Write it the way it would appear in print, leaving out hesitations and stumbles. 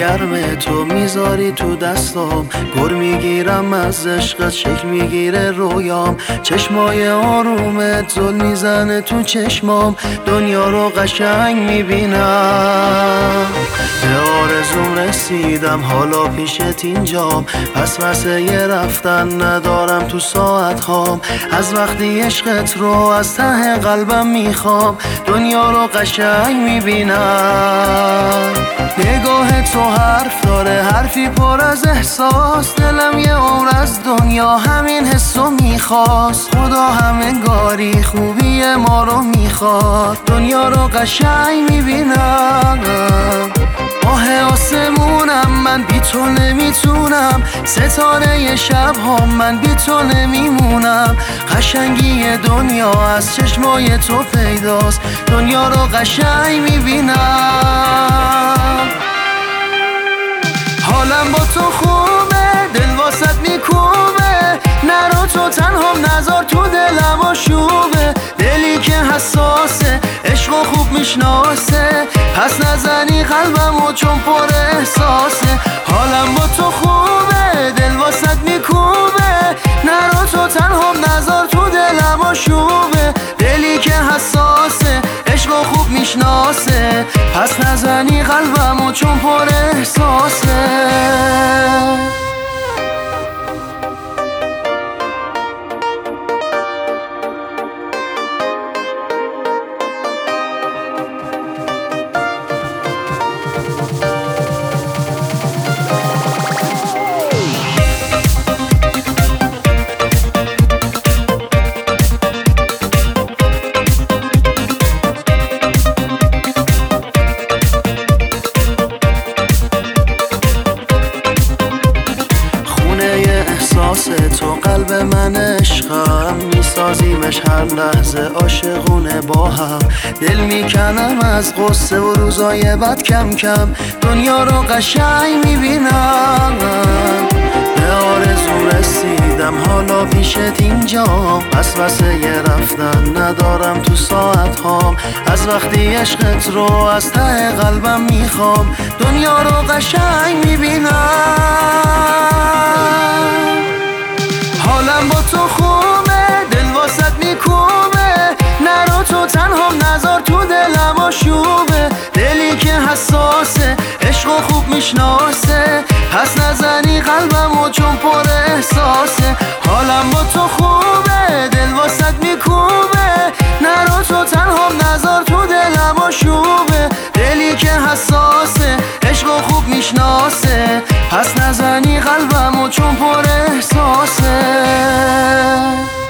گرمه تو میذاری تو دستام، گر میگیرم از عشقت، شکل میگیره رویام. چشمای آرومت زل میزنه تو چشمام، دنیا رو قشنگ میبینم. به آرزوم رسیدم حالا پیشت اینجام، پس واسه رفتن ندارم تو ساعت هام. از وقتی عشقت رو از ته قلبم میخوام، دنیا رو قشنگ میبینم. نگاه تو حرف داره، حرفی پر از احساس، دلم یه عمر از دنیا همین حسو میخواست. خدا همه‌گاری خوبی ما رو میخواد، دنیا رو قشنگ میبینم. ماه آسمونم من بی تو نمیتونم، ستاره شب ها من بی تو نمیمونم. قشنگی دنیا از چشمای تو پیداست، دنیا رو قشنگ میبینم. حالم با تو خوبه، دل واسط میکوبه، نرو تو تنها نذار تو دلم آشوبه. دلی که حساسه عشقو خوب میشناسه، پس نزنی قلبمو چون پر احساسه. حالم با تو خوبه، دل واسط میکوبه، نرو تو تنها نذار تو دلم آشوبه. دلی که حساسه عشقو خوب میشناسه، پس نزنی قلبمو چون پر احساسه. تو قلب من عشقم، میسازیمش هر لحظه عاشقونه با هم. دل میکنم از غصه و روزای بد کم کم، دنیا رو قشنگ میبینم. به آرزو رسیدم حالا پیشت اینجام، پس واسه رفتن ندارم تو ساعت هام. از وقتی عشقت رو از ته قلبم میخوام، دنیا رو قشنگ میبینم. حالم با تو خوبه، دل واسط میکوبه، نرو تو تنها نذار تو دلم آشوبه. دلی که حساسه عشقو خوب میشناسه، پس نزنی قلبمو چون پر احساسه. حالم با تو خوبه، دل واسط میکوبه، نرو تو تنها نذار تو دلم آشوبه. دلی که حساسه عشقو خوب میشناسه، پس نزنی قلبمو چون پر احساسه.